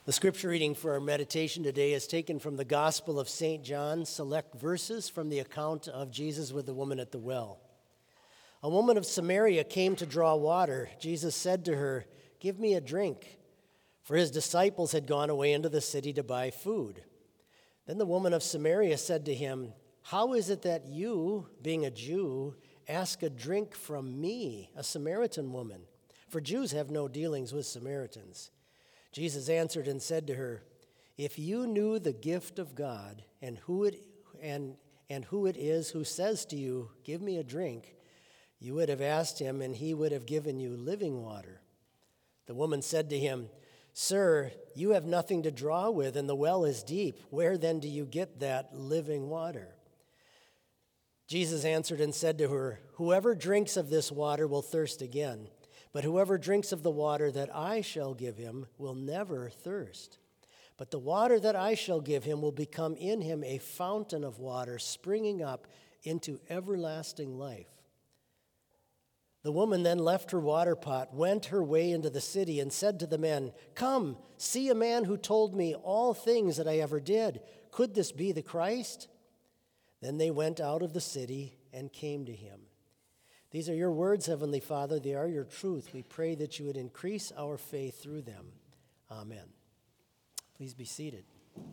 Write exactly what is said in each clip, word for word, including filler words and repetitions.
The scripture reading for our meditation today is taken from the Gospel of Saint John, select verses from the account of Jesus with the woman at the well. A woman of Samaria came to draw water. Jesus said to her, "Give me a drink," for his disciples had gone away into the city to buy food. Then the woman of Samaria said to him, "How is it that you, being a Jew, ask a drink from me, a Samaritan woman? For Jews have no dealings with Samaritans." Jesus answered and said to her, "If you knew the gift of God and who it and and who it is who says to you, 'Give me a drink,' you would have asked him, and he would have given you living water." The woman said to him, "Sir, you have nothing to draw with, and the well is deep. Where then do you get that living water?" Jesus answered and said to her, "Whoever drinks of this water will thirst again. But whoever drinks of the water that I shall give him will never thirst. But the water that I shall give him will become in him a fountain of water springing up into everlasting life." The woman then left her water pot, went her way into the city, and said to the men, "Come, see a man who told me all things that I ever did. Could this be the Christ?" Then they went out of the city and came to him. These are your words, Heavenly Father. They are your truth. We pray that you would increase our faith through them. Amen. Please be seated. A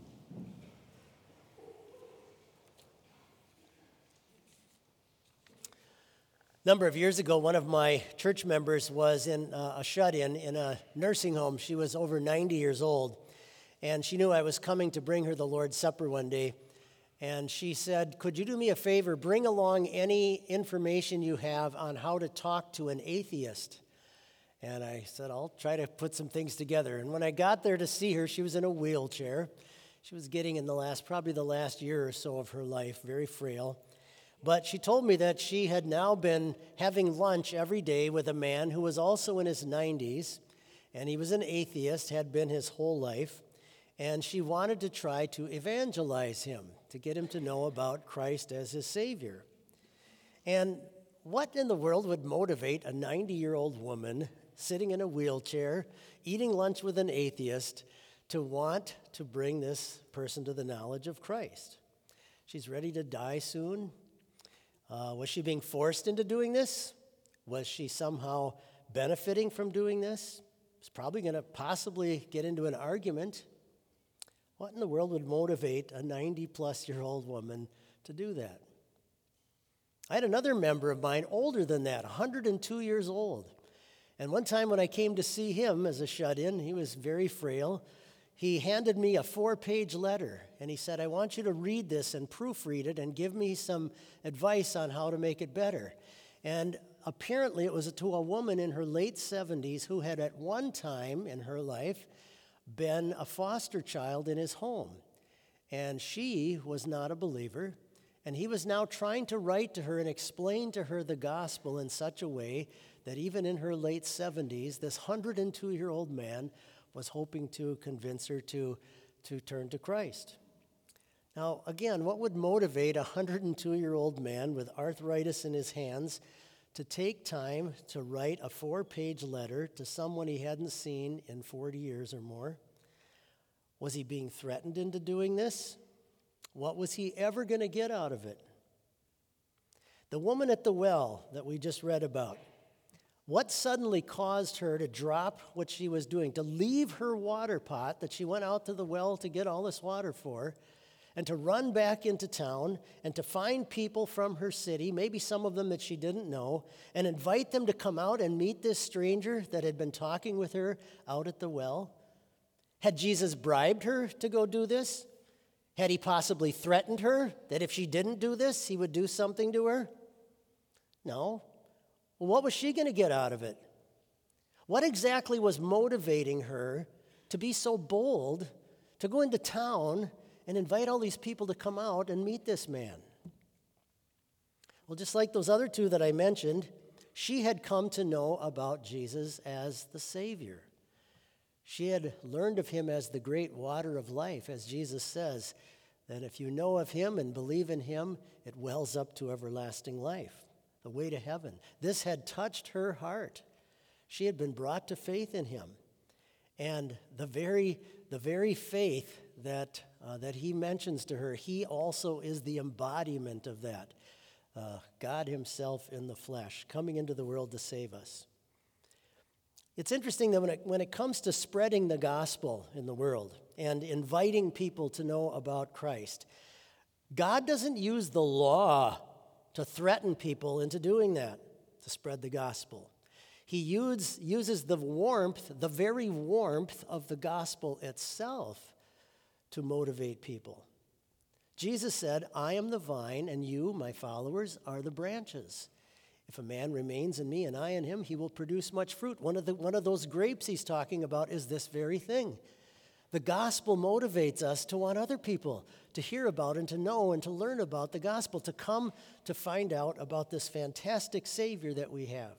number of years ago, one of my church members was in uh, a shut-in in a nursing home. She was over ninety years old, and she knew I was coming to bring her the Lord's Supper one day. And she said, "Could you do me a favor? Bring along any information you have on how to talk to an atheist." And I said, "I'll try to put some things together." And when I got there to see her, she was in a wheelchair. She was getting in the last, probably the last year or so of her life, very frail. But she told me that she had now been having lunch every day with a man who was also in his nineties, and he was an atheist, had been his whole life. And she wanted to try to evangelize him, to get him to know about Christ as his Savior. And what in the world would motivate a ninety-year-old woman sitting in a wheelchair, eating lunch with an atheist, to want to bring this person to the knowledge of Christ? She's ready to die soon. Uh, was she being forced into doing this? Was she somehow benefiting from doing this? She's probably going to possibly get into an argument. What in the world would motivate a ninety-plus-year-old woman to do that? I had another member of mine older than that, one hundred two years old. And one time when I came to see him as a shut-in, he was very frail, he handed me a four-page letter, and he said, "I want you to read this and proofread it and give me some advice on how to make it better." And apparently it was to a woman in her late seventies who had at one time in her life been a foster child in his home. And she was not a believer, and he was now trying to write to her and explain to her the gospel in such a way that even in her late seventies, this one hundred two-year-old man was hoping to convince her to, to turn to Christ. Now, again, what would motivate a one hundred two-year-old man with arthritis in his hands to take time to write a four-page letter to someone he hadn't seen in forty years or more? Was he being threatened into doing this? What was he ever going to get out of it? The woman at the well that we just read about, what suddenly caused her to drop what she was doing, to leave her water pot that she went out to the well to get all this water for, and to run back into town and to find people from her city, maybe some of them that she didn't know, and invite them to come out and meet this stranger that had been talking with her out at the well? Had Jesus bribed her to go do this? Had he possibly threatened her that if she didn't do this, he would do something to her? No. Well, what was she going to get out of it? What exactly was motivating her to be so bold, to go into town and invite all these people to come out and meet this man? Well, just like those other two that I mentioned, she had come to know about Jesus as the Savior. She had learned of him as the great water of life, as Jesus says, that if you know of him and believe in him, it wells up to everlasting life, the way to heaven. This had touched her heart. She had been brought to faith in him. And the very the very faith that, uh, that he mentions to her, he also is the embodiment of that. Uh, God himself in the flesh, coming into the world to save us. It's interesting that when it, when it comes to spreading the gospel in the world and inviting people to know about Christ, God doesn't use the law to threaten people into doing that, to spread the gospel. He use, uses the warmth, the very warmth of the gospel itself to motivate people. Jesus said, I am the vine, and you, my followers, are the branches. If a man remains in me and I in him, he will produce much fruit. One of, the, one of those grapes he's talking about is this very thing. The gospel motivates us to want other people to hear about and to know and to learn about the gospel, to come to find out about this fantastic Savior that we have.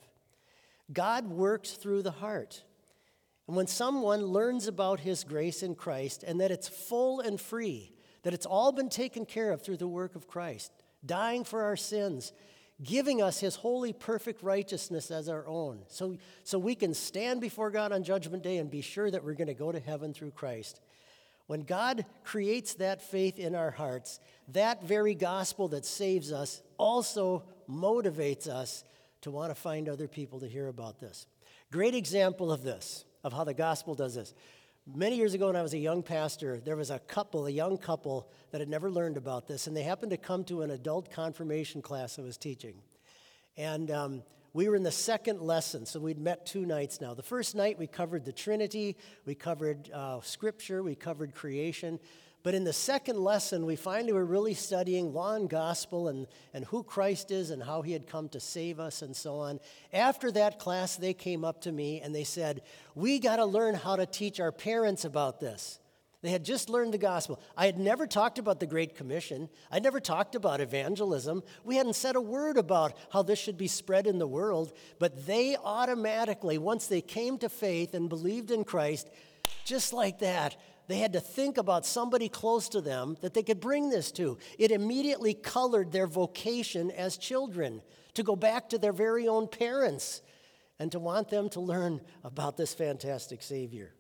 God works through the heart. And when someone learns about his grace in Christ and that it's full and free, that it's all been taken care of through the work of Christ, dying for our sins, giving us his holy, perfect righteousness as our own, so, so we can stand before God on Judgment Day and be sure that we're going to go to heaven through Christ. When God creates that faith in our hearts, that very gospel that saves us also motivates us to want to find other people to hear about this. Great example of this, of how the gospel does this. Many years ago when I was a young pastor, there was a couple, a young couple that had never learned about this, and they happened to come to an adult confirmation class I was teaching. And um, we were in the second lesson, so we'd met two nights now. The first night we covered the Trinity, we covered uh, Scripture, we covered creation. But in the second lesson, we finally were really studying law and gospel and, and who Christ is and how he had come to save us and so on. After that class, they came up to me and they said, we got to learn how to teach our parents about this. They had just learned the gospel. I had never talked about the Great Commission. I'd never talked about evangelism. We hadn't said a word about how this should be spread in the world. But they automatically, once they came to faith and believed in Christ, just like that, they had to think about somebody close to them that they could bring this to. It immediately colored their vocation as children to go back to their very own parents and to want them to learn about this fantastic Savior.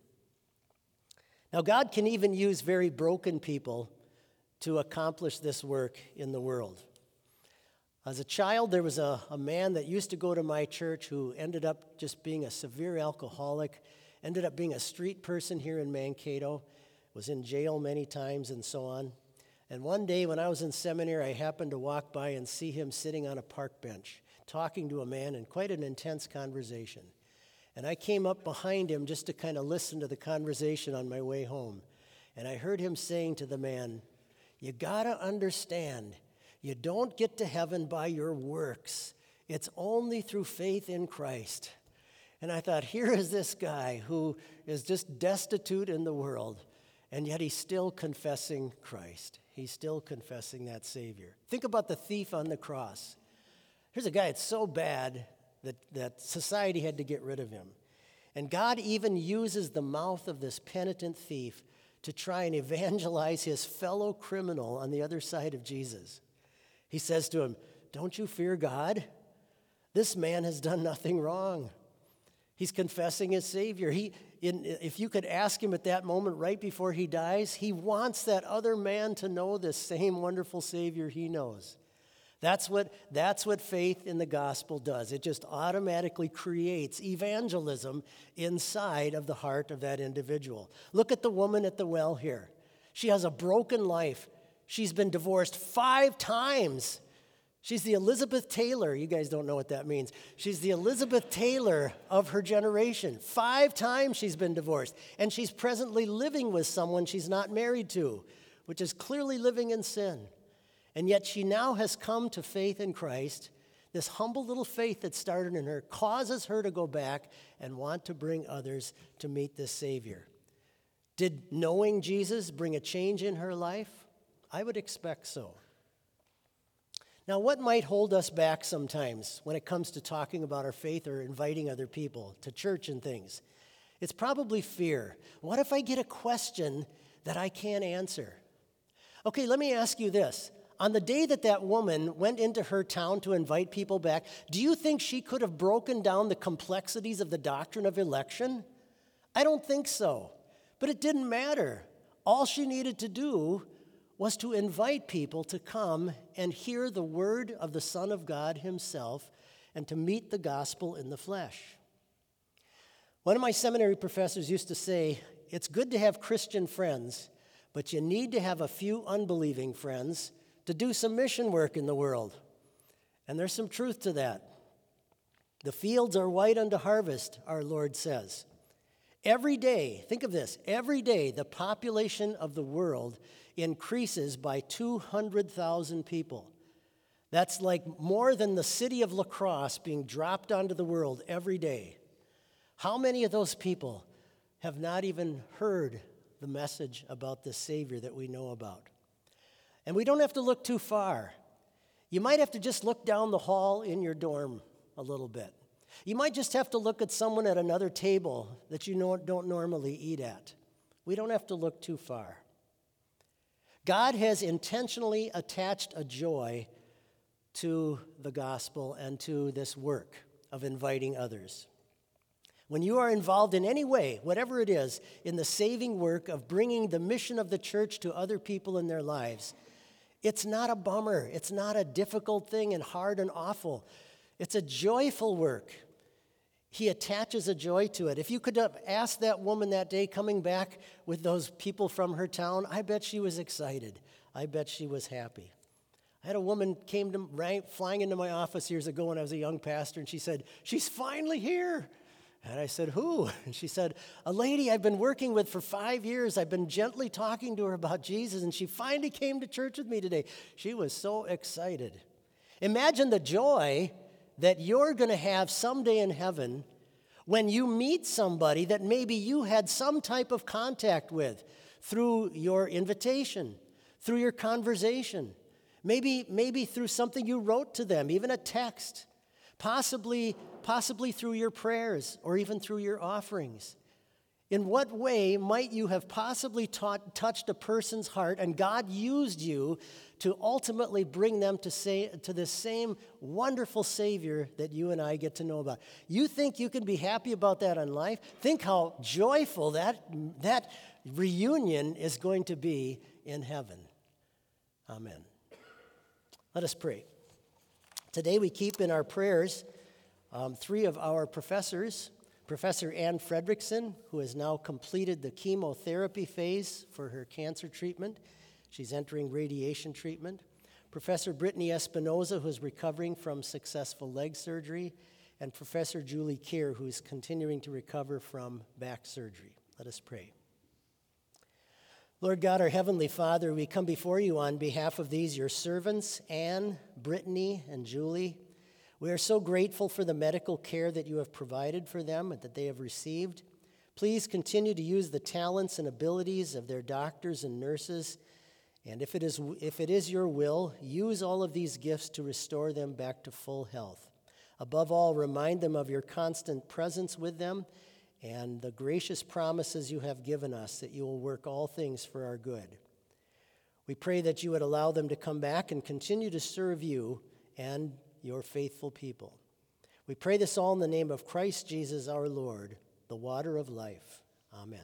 Now, God can even use very broken people to accomplish this work in the world. As a child, there was a, a man that used to go to my church who ended up just being a severe alcoholic, ended up being a street person here in Mankato, was in jail many times and so on. And one day when I was in seminary, I happened to walk by and see him sitting on a park bench, talking to a man in quite an intense conversation. And I came up behind him just to kind of listen to the conversation on my way home. And I heard him saying to the man, you gotta understand, you don't get to heaven by your works. It's only through faith in Christ. And I thought, here is this guy who is just destitute in the world, and yet he's still confessing Christ. He's still confessing that Savior. Think about the thief on the cross. Here's a guy that's so bad that, that society had to get rid of him. And God even uses the mouth of this penitent thief to try and evangelize his fellow criminal on the other side of Jesus. He says to him, don't you fear God? This man has done nothing wrong. He's confessing his Savior. He, in, if you could ask him at that moment right before he dies, he wants that other man to know this same wonderful Savior he knows. That's what, that's what faith in the gospel does. It just automatically creates evangelism inside of the heart of that individual. Look at the woman at the well here. She has a broken life. She's been divorced five times. She's the Elizabeth Taylor. You guys don't know what that means. She's the Elizabeth Taylor of her generation. Five times she's been divorced. And she's presently living with someone she's not married to, which is clearly living in sin. And yet she now has come to faith in Christ. This humble little faith that started in her causes her to go back and want to bring others to meet this Savior. Did knowing Jesus bring a change in her life? I would expect so. Now, what might hold us back sometimes when it comes to talking about our faith or inviting other people to church and things? It's probably fear. What if I get a question that I can't answer? Okay, let me ask you this. On the day that that woman went into her town to invite people back, do you think she could have broken down the complexities of the doctrine of election? I don't think so. But it didn't matter. All she needed to do was to invite people to come and hear the word of the Son of God himself and to meet the gospel in the flesh. One of my seminary professors used to say, it's good to have Christian friends, but you need to have a few unbelieving friends to do some mission work in the world. And there's some truth to that. The fields are white unto harvest, our Lord says. Every day, think of this, every day the population of the world increases by two hundred thousand people. That's like more than the city of La Crosse being dropped onto the world every day. How many of those people have not even heard the message about the Savior that we know about? And we don't have to look too far. You might have to just look down the hall in your dorm a little bit. You might just have to look at someone at another table that you know, don't normally eat at. We don't have to look too far. God has intentionally attached a joy to the gospel and to this work of inviting others. When you are involved in any way, whatever it is, in the saving work of bringing the mission of the church to other people in their lives, it's not a bummer. It's not a difficult thing and hard and awful. It's a joyful work. He attaches a joy to it. If you could have asked that woman that day coming back with those people from her town, I bet she was excited. I bet she was happy. I had a woman came to right, flying into my office years ago when I was a young pastor, and she said, she's finally here. And I said, who? And she said, a lady I've been working with for five years. I've been gently talking to her about Jesus, and she finally came to church with me today. She was so excited. Imagine the joy that you're going to have someday in heaven when you meet somebody that maybe you had some type of contact with through your invitation, through your conversation, maybe, maybe through something you wrote to them, even a text, possibly, possibly through your prayers or even through your offerings. In what way might you have possibly taught, touched a person's heart and God used you to ultimately bring them to say to the same wonderful Savior that you and I get to know about? You think you can be happy about that in life? Think how joyful that, that reunion is going to be in heaven. Amen. Let us pray. Today we keep in our prayers um, three of our professors. Professor Ann Fredrickson, who has now completed the chemotherapy phase for her cancer treatment. She's entering radiation treatment. Professor Brittany Espinoza, who is recovering from successful leg surgery. And Professor Julie Keir, who is continuing to recover from back surgery. Let us pray. Lord God, our Heavenly Father, we come before you on behalf of these, your servants, Ann, Brittany, and Julie. We are so grateful for the medical care that you have provided for them and that they have received. Please continue to use the talents and abilities of their doctors and nurses. And if it is, if it is your will, use all of these gifts to restore them back to full health. Above all, remind them of your constant presence with them and the gracious promises you have given us that you will work all things for our good. We pray that you would allow them to come back and continue to serve you and your faithful people. We pray this all in the name of Christ Jesus our Lord, the water of life. Amen.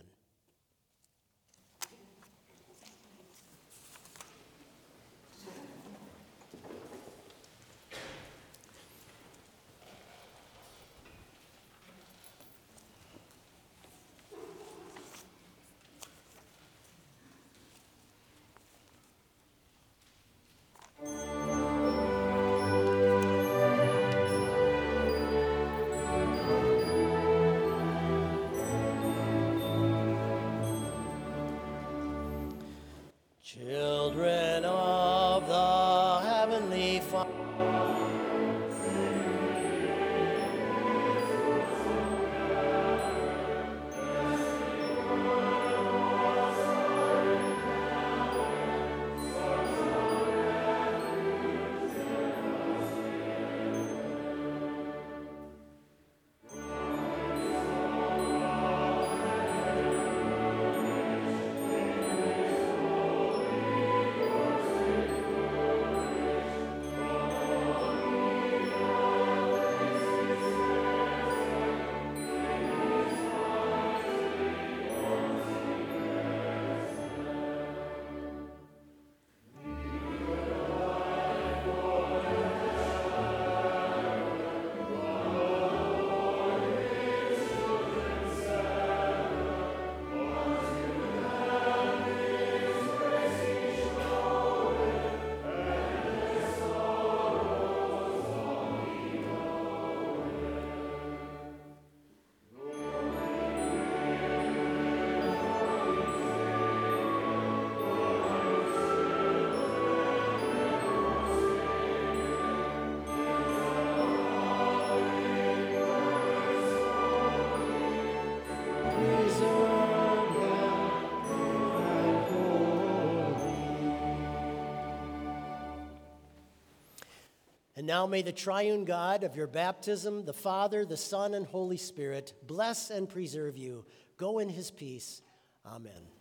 now may the triune God of your baptism, the Father, the Son, and Holy Spirit, bless and preserve you. Go in his peace. Amen.